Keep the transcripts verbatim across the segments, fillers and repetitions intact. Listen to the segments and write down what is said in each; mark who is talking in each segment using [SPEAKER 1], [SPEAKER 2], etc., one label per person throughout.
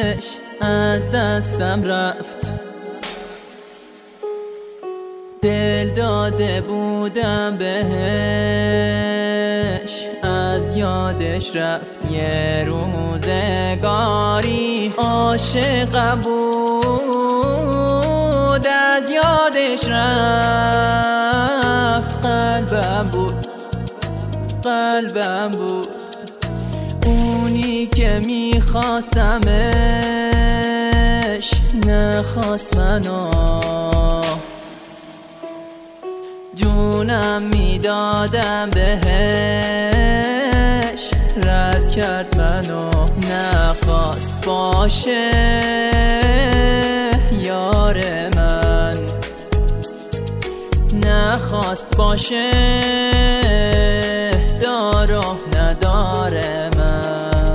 [SPEAKER 1] از دستم رفت. دل داده بودم بهش، از یادش رفت. یه روزگاری عاشقم بود، از یادش رفت. قلبم بود، قلبم بود، اونی که میخواستمش نخواست منو. جونم میدادم بهش، رد کرد منو. نخواست باشه یار من، نخواست باشه دار و ندار من.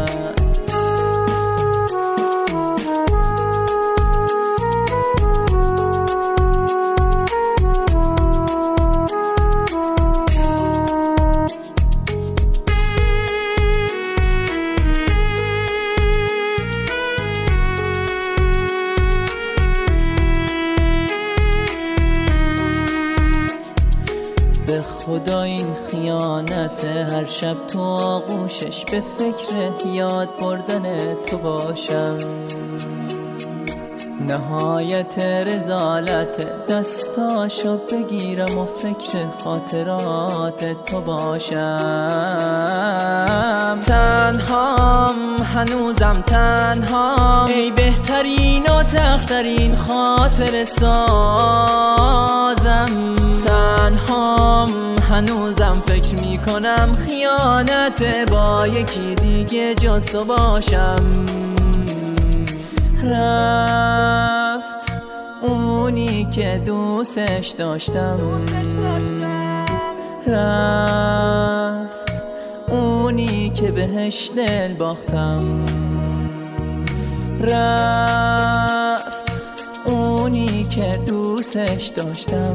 [SPEAKER 1] به خدا این خیانت، هر شب تو آغوشش به فکر یاد بردن تو باشم. نهایت رذالت، دستاشو بگیرم و فکر خاطرات تو باشم. تنهام هنوزم تنهام، ای بهترین و تخترین خاطر سازم. تنهام هنوزم فکر میکنم خیانت با یکی دیگه جز تو باشم. رفت اونی که دوستش داشتم، رفت اونی که بهش دل باختم. رفت اونی که دوستش داشتم،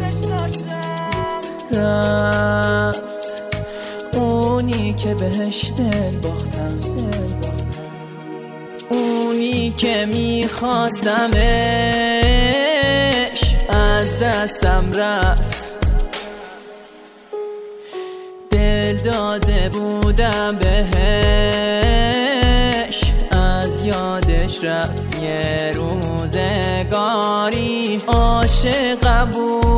[SPEAKER 1] رفت اونی که بهش دل باختم. اونی که میخواستمش از دستم رفت. دل داده بودم بهش، از یادش رفت. یه روزگاری عاشقم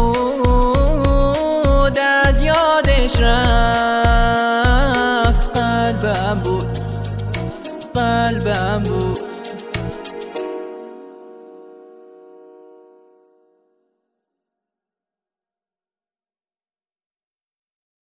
[SPEAKER 1] بود، از یادش رفت. قلبم بود، قلبم بود،